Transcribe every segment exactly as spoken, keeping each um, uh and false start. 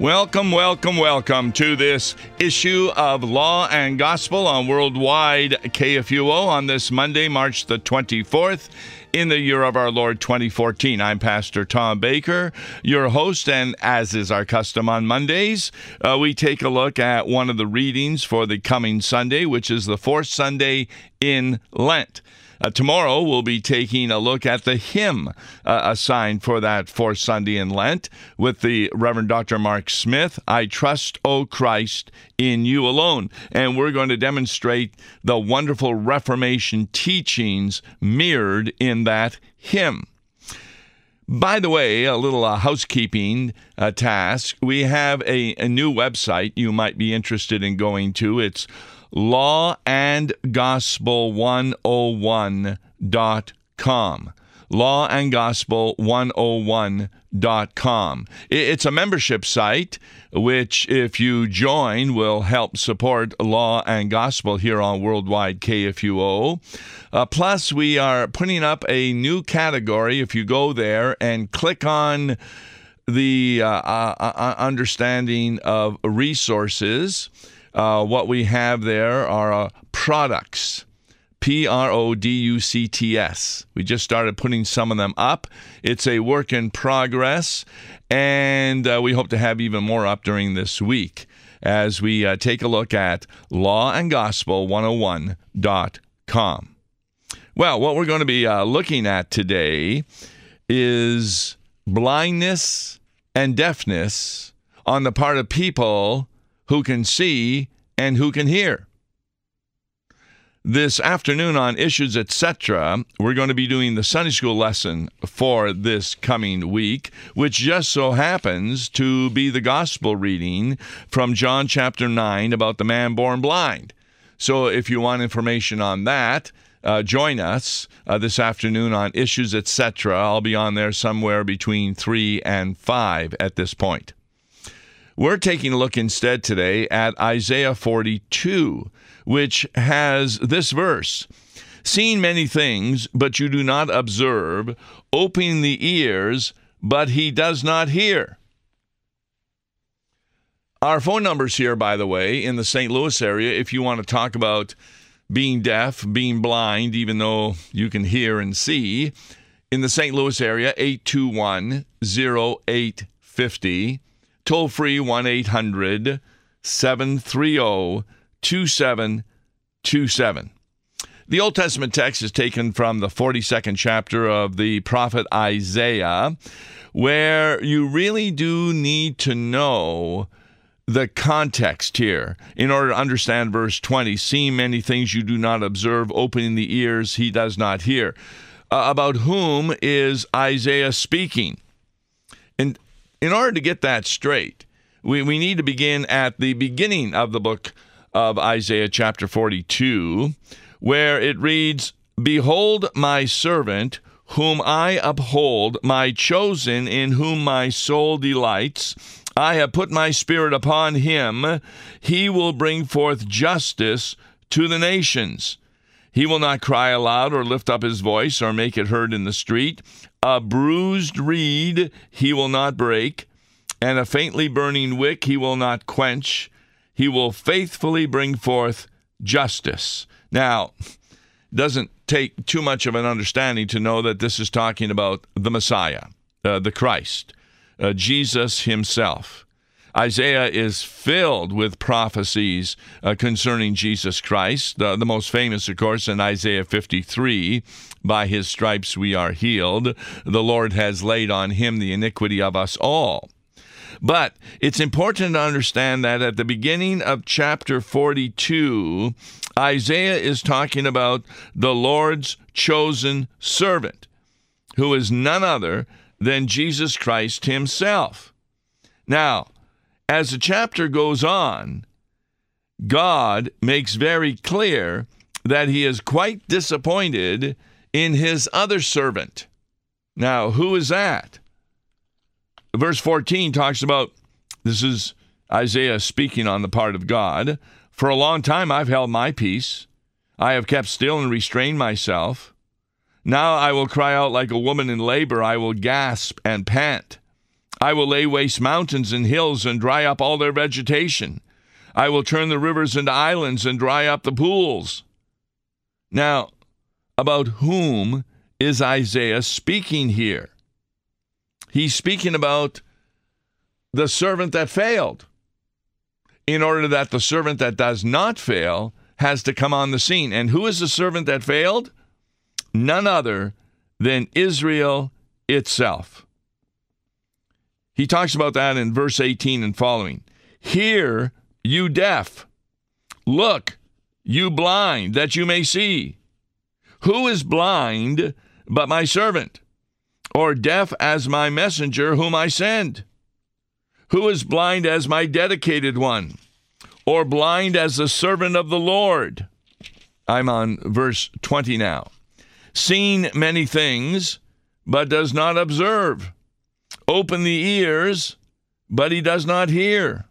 Welcome, welcome, welcome to this issue of Law and Gospel on Worldwide K F U O on this Monday, March the twenty-fourth, in the year of our Lord twenty fourteen. I'm Pastor Tom Baker, your host, and as is our custom on Mondays, uh, we take a look at one of the readings for the coming Sunday, which is the fourth Sunday in Lent. Uh, tomorrow, we'll be taking a look at the hymn uh, assigned for that fourth Sunday in Lent with the Reverend Doctor Mark Smith, I Trust, O Christ, in You Alone. And we're going to demonstrate the wonderful Reformation teachings mirrored in that hymn. By the way, a little uh, housekeeping uh, task. We have a, a new website you might be interested in going to. It's law and gospel one oh one dot com. law and gospel one oh one dot com. It's a membership site, which, if you join, will help support Law and Gospel here on Worldwide K F U O. Uh, plus, we are putting up a new category. If you go there and click on the uh, uh, understanding of resources, Uh, what we have there are uh, products, P R O D U C T S. We just started putting some of them up. It's a work in progress, and uh, we hope to have even more up during this week as we uh, take a look at law and gospel one oh one dot com. Well, what we're going to be uh, looking at today is blindness and deafness on the part of people who can see and who can hear. This afternoon on Issues, et cetera, we're going to be doing the Sunday school lesson for this coming week, which just so happens to be the gospel reading from John chapter nine about the man born blind. So if you want information on that, uh, join us uh, this afternoon on Issues, et cetera. I'll be on there somewhere between three and five at this point. We're taking a look instead today at Isaiah forty-two, which has this verse: seeing many things, but you do not observe, opening the ears, but he does not hear. Our phone number's here, by the way, in the Saint Louis area, if you want to talk about being deaf, being blind, even though you can hear and see. In the Saint Louis area, eight two one, oh eight five oh. Toll free one eight hundred, seven three zero, two seven two seven. The Old Testament text is taken from the forty-second chapter of the prophet Isaiah, where you really do need to know the context here in order to understand verse twenty. Seeing many things you do not observe, opening the ears he does not hear. Uh, about whom is Isaiah speaking? And in order to get that straight, we, we need to begin at the beginning of the book of Isaiah chapter forty-two, where it reads, Behold my servant, whom I uphold, my chosen, in whom my soul delights. I have put my spirit upon him. He will bring forth justice to the nations. He will not cry aloud or lift up his voice or make it heard in the street. A bruised reed he will not break, and a faintly burning wick he will not quench. He will faithfully bring forth justice. Now, it doesn't take too much of an understanding to know that this is talking about the Messiah, uh, the Christ, uh, Jesus himself. Isaiah is filled with prophecies uh, concerning Jesus Christ. The, the most famous, of course, in Isaiah fifty-three, by his stripes we are healed. The Lord has laid on him the iniquity of us all. But it's important to understand that at the beginning of chapter forty-two, Isaiah is talking about the Lord's chosen servant, who is none other than Jesus Christ himself. Now, as the chapter goes on, God makes very clear that he is quite disappointed in his other servant. Now, who is that? Verse fourteen talks about, this is Isaiah speaking on the part of God, For a long time I've held my peace. I have kept still and restrained myself. Now I will cry out like a woman in labor. I will gasp and pant. I will lay waste mountains and hills and dry up all their vegetation. I will turn the rivers into islands and dry up the pools. Now, about whom is Isaiah speaking here? He's speaking about the servant that failed, in order that the servant that does not fail has to come on the scene. And who is the servant that failed? None other than Israel itself. He talks about that in verse eighteen and following. Hear, you deaf. Look, you blind, that you may see. Who is blind but my servant, or deaf as my messenger whom I send? Who is blind as my dedicated one, or blind as the servant of the Lord? I'm on verse twenty now. Seen many things, but does not observe. Open the ears, but he does not hear.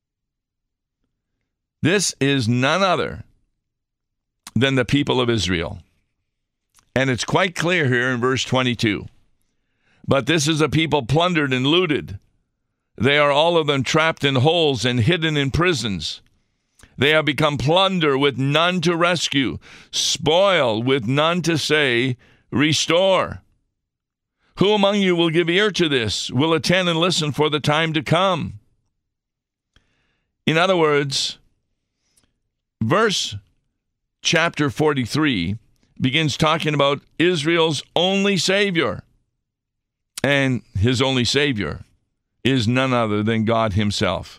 This is none other than the people of Israel. And it's quite clear here in verse twenty-two. But this is a people plundered and looted. They are all of them trapped in holes and hidden in prisons. They have become plunder with none to rescue, spoil with none to say, restore. Who among you will give ear to this, will attend and listen for the time to come? In other words, verse chapter forty-three begins talking about Israel's only Savior. And his only Savior is none other than God himself.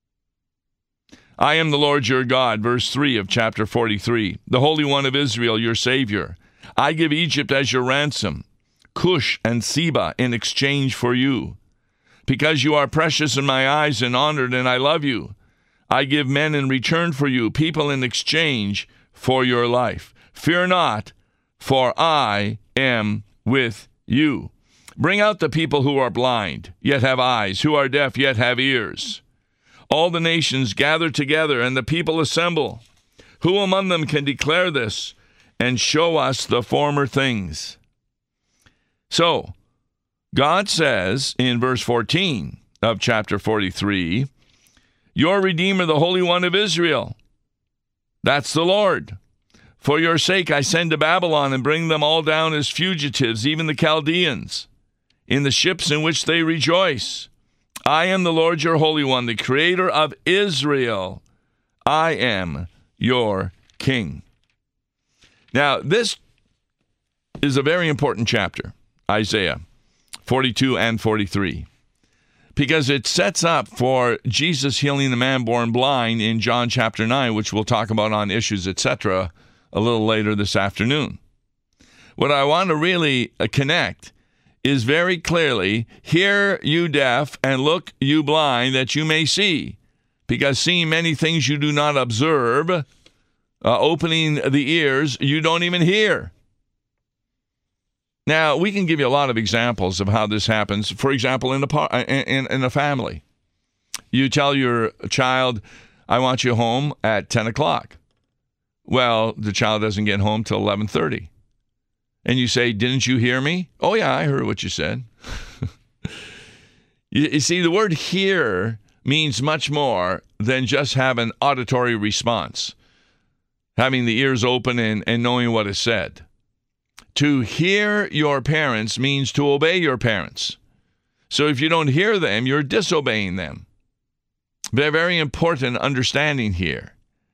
I am the Lord your God, verse three of chapter forty-three, the Holy One of Israel, your Savior. I give Egypt as your ransom, Cush and Seba in exchange for you. Because you are precious in my eyes and honored, and I love you, I give men in return for you, people in exchange for your life. Fear not, for I am with you. Bring out the people who are blind, yet have eyes, who are deaf, yet have ears. All the nations gather together, and the people assemble. Who among them can declare this and show us the former things? So, God says in verse fourteen of chapter forty-three, your Redeemer, the Holy One of Israel, that's the Lord. For your sake I send to Babylon and bring them all down as fugitives, even the Chaldeans, in the ships in which they rejoice. I am the Lord your Holy One, the Creator of Israel. I am your King. Now, this is a very important chapter, Isaiah forty-two and forty-three, because it sets up for Jesus healing the man born blind in John chapter nine, which we'll talk about on Issues, et cetera, a little later this afternoon. What I want to really uh, connect is very clearly, hear you deaf and look you blind, that you may see, because seeing many things you do not observe, uh, opening the ears you don't even hear. Now, we can give you a lot of examples of how this happens. For example, in a, par- in, in a family. You tell your child, I want you home at ten o'clock. Well, the child doesn't get home till eleven thirty. And you say, didn't you hear me? Oh, yeah, I heard what you said. you, you see, the word hear means much more than just have an auditory response, having the ears open and, and knowing what is said. To hear your parents means to obey your parents. So if you don't hear them, you're disobeying them. Very, very important understanding here.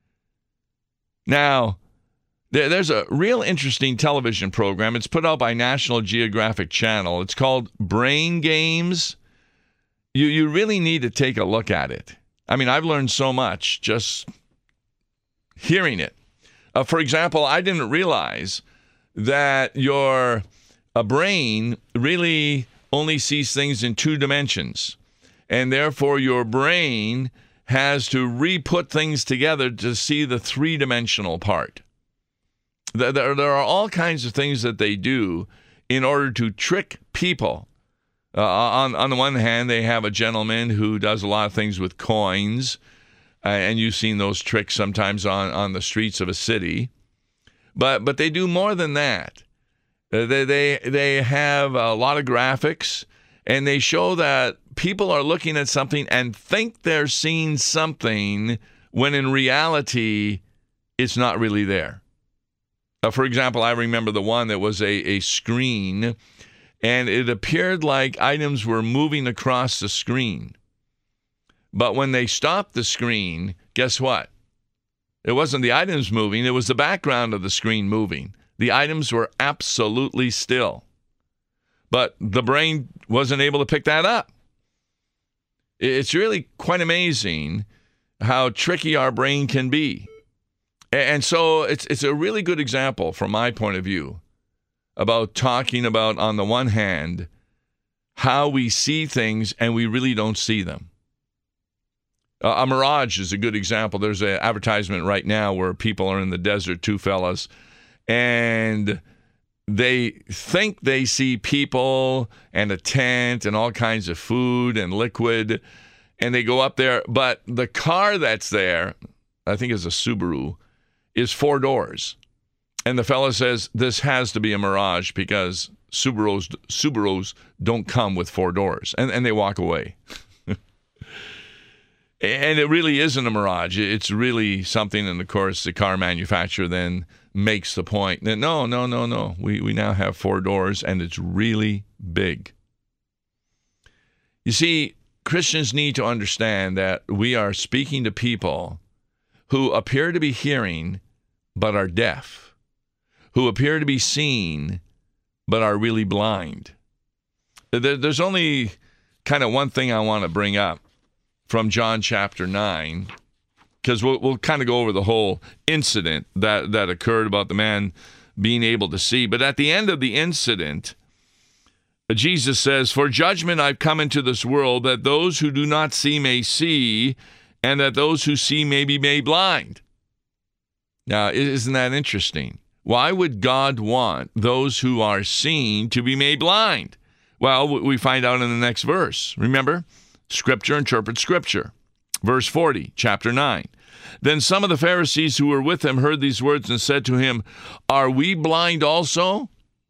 Now, there, there's a real interesting television program. It's put out by National Geographic Channel. It's called Brain Games. You, you really need to take a look at it. I mean, I've learned so much just hearing it. Uh, for example, I didn't realize that your a brain really only sees things in two dimensions. And therefore, your brain has to re-put things together to see the three-dimensional part. There, there are all kinds of things that they do in order to trick people. Uh, on, on the one hand, they have a gentleman who does a lot of things with coins, uh, and you've seen those tricks sometimes on, on the streets of a city. But but they do more than that. Uh, they, they, they have a lot of graphics, and they show that people are looking at something and think they're seeing something when in reality, it's not really there. Uh, for example, I remember the one that was a, a screen, and it appeared like items were moving across the screen. But when they stopped the screen, guess what? It wasn't the items moving, it was the background of the screen moving. The items were absolutely still. But the brain wasn't able to pick that up. It's really quite amazing how tricky our brain can be. And so it's it's a really good example from my point of view about talking about, on the one hand, how we see things and we really don't see them. Uh, a mirage is a good example. There's an advertisement right now where people are in the desert, two fellas, and they think they see people and a tent and all kinds of food and liquid, and they go up there, but the car that's there, I think it's a Subaru, is four doors. And the fella says, this has to be a mirage because Subarus, Subarus don't come with four doors. And, and they walk away. And it really isn't a mirage. It's really something, and of course, the car manufacturer then makes the point that no, no, no, no. We, we now have four doors, and it's really big. You see, Christians need to understand that we are speaking to people who appear to be hearing but are deaf, who appear to be seeing but are really blind. There's only kind of one thing I want to bring up from John chapter nine, because we'll, we'll kind of go over the whole incident that, that occurred about the man being able to see. But at the end of the incident, Jesus says, "For judgment I've come into this world, that those who do not see may see, and that those who see may be made blind." Now, isn't that interesting? Why would God want those who are seeing to be made blind? Well, we find out in the next verse. Remember, Scripture interprets Scripture. Verse forty, chapter nine. "Then some of the Pharisees who were with him heard these words and said to him, 'Are we blind also?'"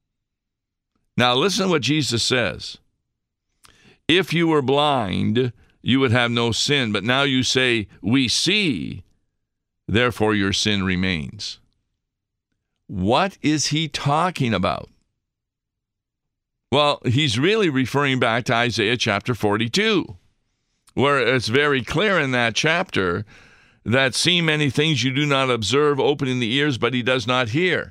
Now listen to what Jesus says. "If you were blind, you would have no sin. But now you say, 'We see,' therefore your sin remains." What is he talking about? Well, he's really referring back to Isaiah chapter forty-two, where it's very clear in that chapter that see many things you do not observe, opening the ears, but he does not hear.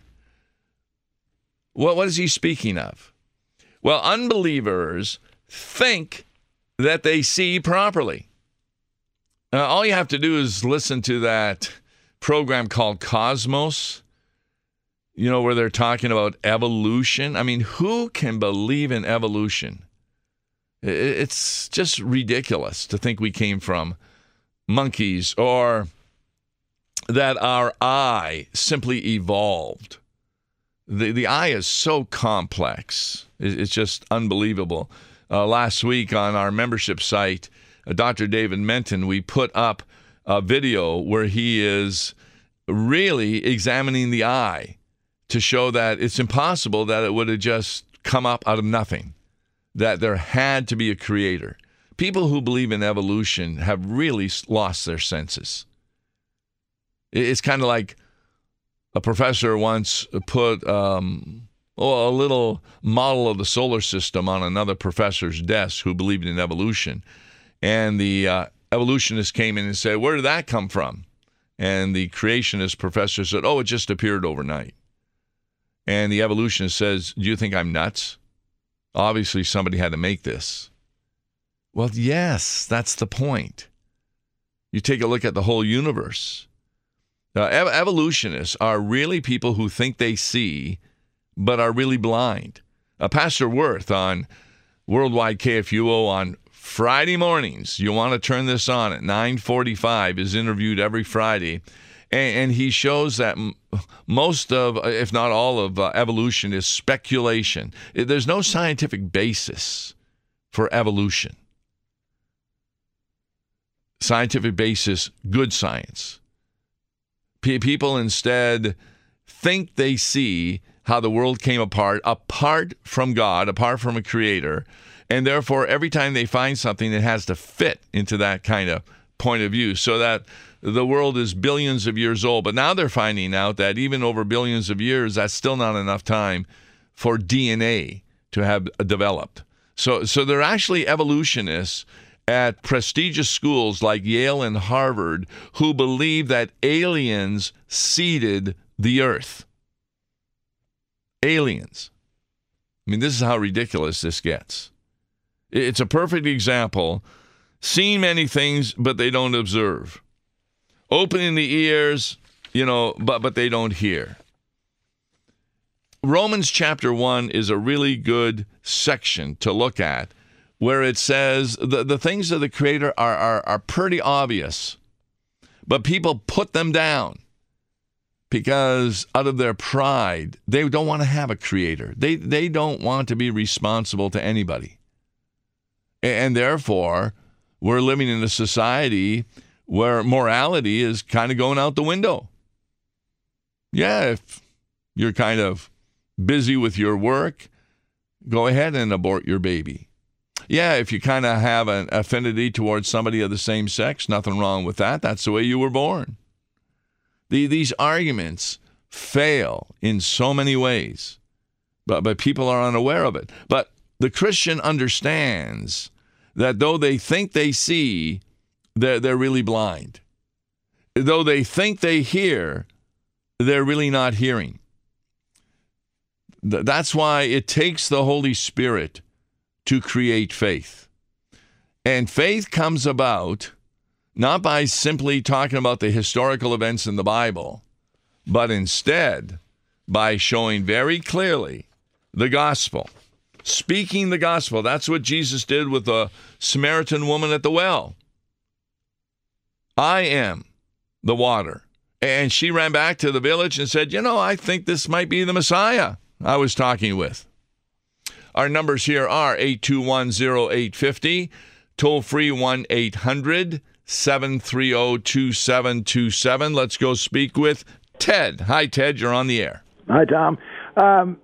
Well, what is he speaking of? Well, unbelievers think that they see properly. Uh, all you have to do is listen to that program called Cosmos, you know, where they're talking about evolution. I mean, who can believe in evolution? It's just ridiculous to think we came from monkeys, or that our eye simply evolved. The the eye is so complex. It's just unbelievable. Uh, last week on our membership site, uh, Doctor David Menton, we put up a video where he is really examining the eye to show that it's impossible that it would have just come up out of nothing, that there had to be a creator. People who believe in evolution have really lost their senses. It's kind of like a professor once put um, oh, a little model of the solar system on another professor's desk who believed in evolution. And the uh, evolutionist came in and said, "Where did that come from?" And the creationist professor said, "Oh, it just appeared overnight." And the evolutionist says, "Do you think I'm nuts? Obviously, somebody had to make this." Well, yes, that's the point. You take a look at the whole universe. Now, ev- evolutionists are really people who think they see, but are really blind. Uh, Pastor Worth on Worldwide K F U O on Friday mornings, you want to turn this on at nine forty-five, is interviewed every Friday. And, and he shows that m- most of, if not all of uh, evolution is speculation. There's no scientific basis for evolution. Scientific basis, good science. P- people instead think they see how the world came apart, apart from God, apart from a creator, And therefore, every time they find something, it has to fit into that kind of point of view, so that the world is billions of years old. But now they're finding out that even over billions of years, that's still not enough time for D N A to have developed. So, so they're actually evolutionists at prestigious schools like Yale and Harvard who believe that aliens seeded the earth. Aliens. I mean, this is how ridiculous this gets. It's a perfect example. Seeing many things, but they don't observe. Opening the ears, you know, but but they don't hear. Romans chapter one is a really good section to look at, where it says the, the things of the Creator are, are, are pretty obvious, but people put them down because out of their pride, they don't want to have a Creator. They, they don't want to be responsible to anybody. And therefore, we're living in a society where morality is kind of going out the window. Yeah, if you're kind of busy with your work, go ahead and abort your baby. Yeah, if you kind of have an affinity towards somebody of the same sex, nothing wrong with that. That's the way you were born. The, these arguments fail in so many ways, but, but people are unaware of it. But the Christian understands that though they think they see, they're, they're really blind. Though they think they hear, they're really not hearing. That's why it takes the Holy Spirit to create faith. And faith comes about not by simply talking about the historical events in the Bible, but instead by showing very clearly the gospel. Speaking the gospel. That's what Jesus did with the Samaritan woman at the well. I am the water. And she ran back to the village and said, you know, I think this might be the Messiah I was talking with. Our numbers here are eight two one, oh eight five oh, toll free one eight hundred, seven three zero, two seven two seven. Let's go speak with Ted. Hi, Ted. You're on the air. Hi, Tom. Um,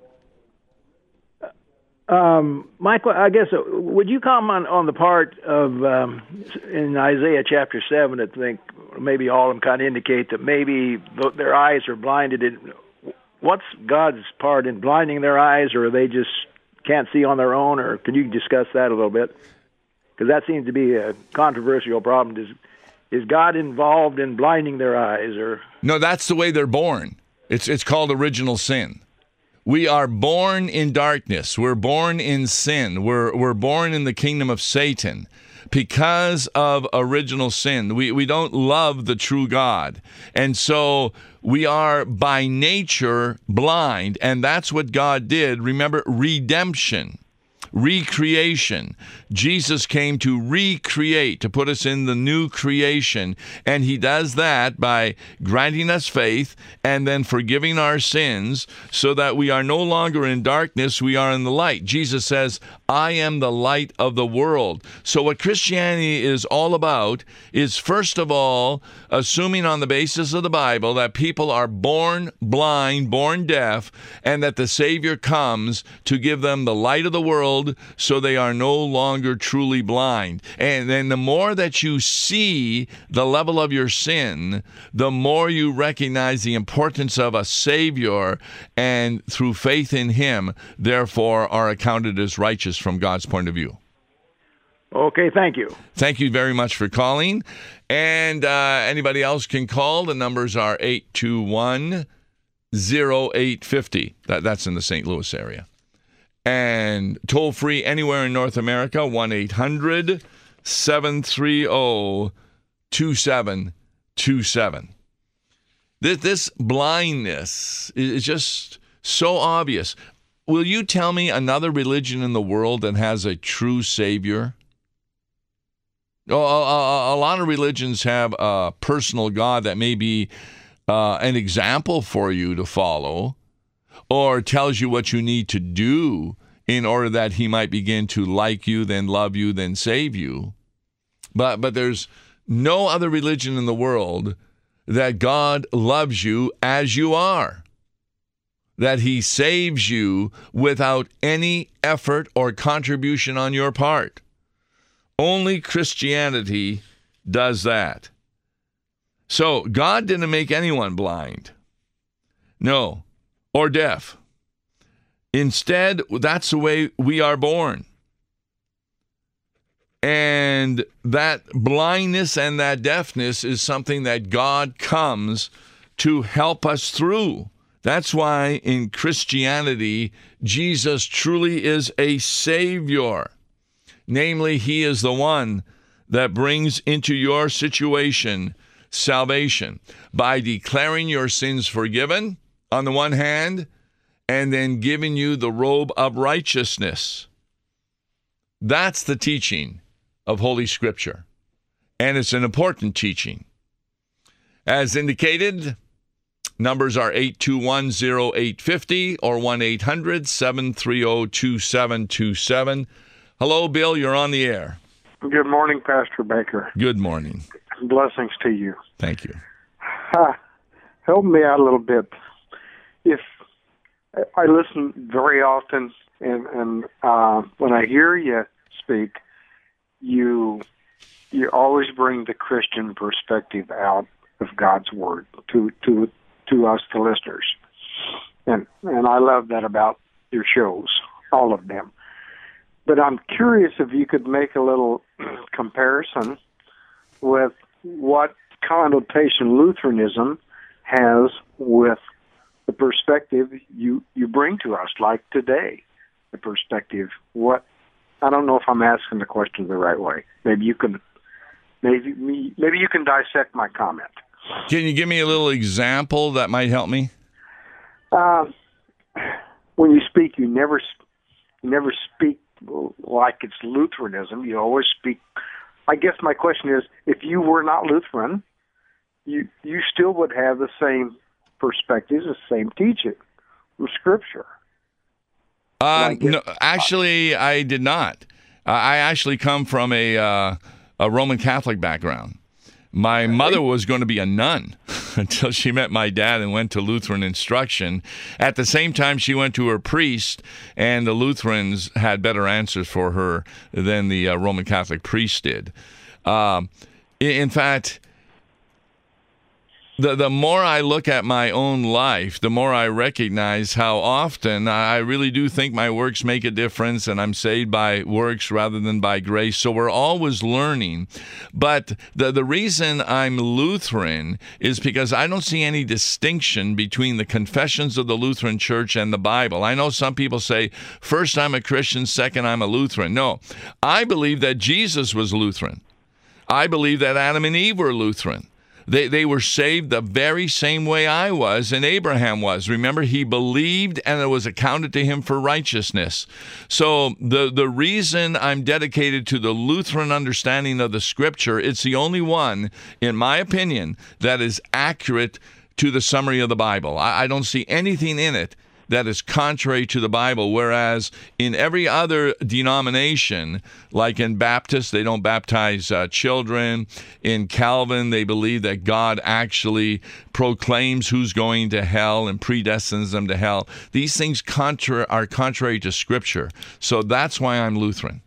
um, Michael, I guess, uh, would you comment on the part of um, in Isaiah chapter seven, I think maybe all of them kind of indicate that maybe th- their eyes are blinded. In, what's God's part in blinding their eyes, or are they just can't see on their own, or can you discuss that a little bit? Because that seems to be a controversial problem. Is is God involved in blinding their eyes, or no? That's the way they're born. It's it's called original sin. We are born in darkness. We're born in sin. We're we're born in the kingdom of Satan because of original sin. We we don't love the true God, and so we are by nature blind, and that's what God did. Remember, redemption, recreation. Jesus came to recreate, to put us in the new creation, and he does that by granting us faith and then forgiving our sins so that we are no longer in darkness, we are in the light. Jesus says, I am the light of the world. So what Christianity is all about is, first of all, assuming on the basis of the Bible that people are born blind, born deaf, and that the Savior comes to give them the light of the world so they are no longer truly blind. And then the more that you see the level of your sin, the more you recognize the importance of a Savior, and through faith in him, therefore are accounted as righteous from God's point of view. Okay, thank you. Thank you very much for calling. And uh, anybody else can call. The numbers are eight two one, oh eight five oh. That, that's in the Saint Louis area. And toll free anywhere in North America, one eight hundred, seven three zero, two seven two seven. This, this blindness is just so obvious. Will you tell me another religion in the world that has a true Savior? A, a, a lot of religions have a personal God that may be uh, an example for you to follow, or tells you what you need to do in order that he might begin to like you, then love you, then save you. But but there's no other religion in the world that God loves you as you are. that he saves you without any effort or contribution on your part. Only Christianity does that. So God didn't make anyone blind. No, or deaf. Instead, that's the way we are born. And that blindness and that deafness is something that God comes to help us through. That's why in Christianity, Jesus truly is a Savior. Namely, he is the one that brings into your situation salvation by declaring your sins forgiven on the one hand, and then giving you the robe of righteousness. That's the teaching of Holy Scripture. And it's an important teaching. As indicated, numbers are eight two one, oh eight five oh or one eight hundred, seven three zero, two seven two seven. Hello, Bill. You're on the air. Good morning, Pastor Baker. Good morning. Blessings to you. Thank you. Uh, help me out a little bit. If I listen very often, and, and uh, when I hear you speak, you you always bring the Christian perspective out of God's Word to to to us, the listeners, and and I love that about your shows, all of them. But I'm curious if you could make a little comparison with what connotation Lutheranism has with the perspective you, you bring to us, like today, the perspective. What I don't know if I'm asking the question the right way. Maybe you can, maybe maybe you can dissect my comment. Can you give me a little example that might help me? Uh, when you speak, you never you never speak like it's Lutheranism. You always speak. I guess my question is, if you were not Lutheran, you you still would have the same perspectives, the same teaching from Scripture. Uh, no, actually, I did not. Uh, I actually come from a uh, a Roman Catholic background. My mother was going to be a nun until she met my dad and went to Lutheran instruction. At the same time, she went to her priest, and the Lutherans had better answers for her than the uh, Roman Catholic priest did. Um, in fact, The the more I look at my own life, the more I recognize how often I really do think my works make a difference, and I'm saved by works rather than by grace. So we're always learning. But the, the reason I'm Lutheran is because I don't see any distinction between the confessions of the Lutheran Church and the Bible. I know some people say, first I'm a Christian, second I'm a Lutheran. No, I believe that Jesus was Lutheran. I believe that Adam and Eve were Lutheran. They they were saved the very same way I was and Abraham was. Remember, he believed and it was accounted to him for righteousness. So the, the reason I'm dedicated to the Lutheran understanding of the Scripture, it's the only one, in my opinion, that is accurate to the summary of the Bible. I, I don't see anything in it that is contrary to the Bible, whereas in every other denomination, like in Baptists, they don't baptize uh, children. In Calvin, they believe that God actually proclaims who's going to hell and predestines them to hell. These things contra- are contrary to Scripture. So that's why I'm Lutheran.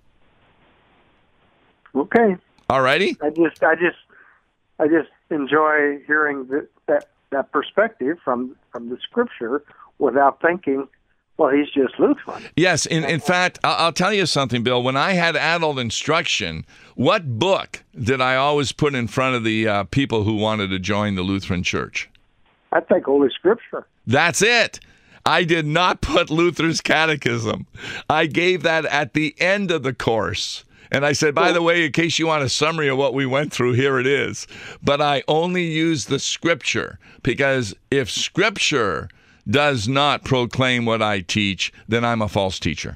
Okay. All righty. I just, I just, I just enjoy hearing the, that that perspective from from the Scripture, without thinking, well, he's just Lutheran. Yes. In, in fact, I'll, I'll tell you something, Bill. When I had adult instruction, what book did I always put in front of the uh, people who wanted to join the Lutheran Church? I think Holy Scripture. That's it. I did not put Luther's Catechism. I gave that at the end of the course. And I said, by the way, in case you want a summary of what we went through, here it is. But I only used the Scripture, because if Scripture does not proclaim what I teach, then I'm a false teacher.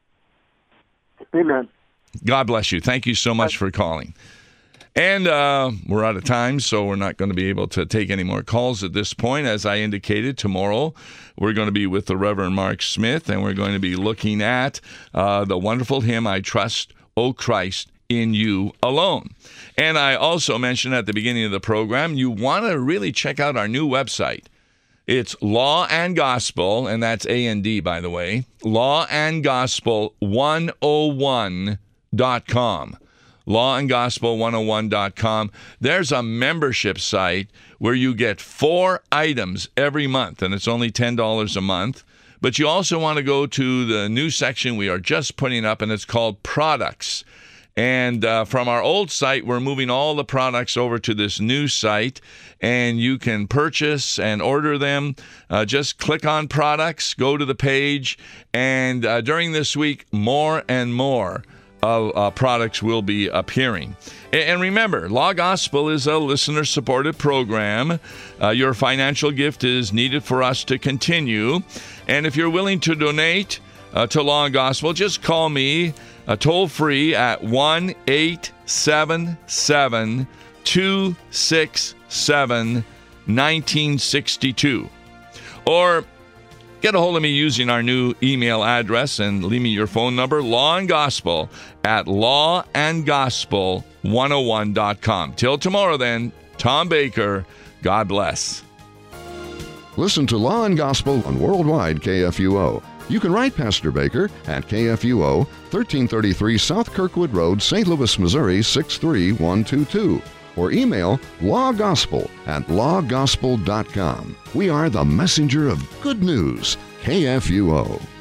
Amen. God bless you. Thank you so much for calling. And uh, we're out of time, so we're not going to be able to take any more calls at this point. As I indicated, tomorrow we're going to be with the Reverend Mark Smith, and we're going to be looking at uh, the wonderful hymn, I Trust, O Christ, in You Alone. And I also mentioned at the beginning of the program, you want to really check out our new website. It's Law and Gospel, and that's A and D, by the way, law and gospel one oh one dot com. law and gospel one oh one dot com. There's a membership site where you get four items every month, and it's only ten dollars a month. But you also want to go to the new section we are just putting up, and it's called Products. And uh, from our old site, we're moving all the products over to this new site, and you can purchase and order them. Uh, just click on Products, go to the page, and uh, during this week, more and more of uh, products will be appearing. And, and remember, Law Gospel is a listener-supported program. Uh, your financial gift is needed for us to continue. And if you're willing to donate uh, to Law and Gospel, just call me uh, toll-free at one eight seven seven, two six seven, one nine six two. Or get a hold of me using our new email address and leave me your phone number, Law and Gospel at law and gospel one oh one dot com. Till tomorrow then, Tom Baker, God bless. Listen to Law and Gospel on Worldwide K F U O. You can write Pastor Baker at K F U O, thirteen thirty-three South Kirkwood Road, Saint Louis, Missouri, six three one two two. Or email lawgospel at law gospel dot com. We are the messenger of good news, K F U O.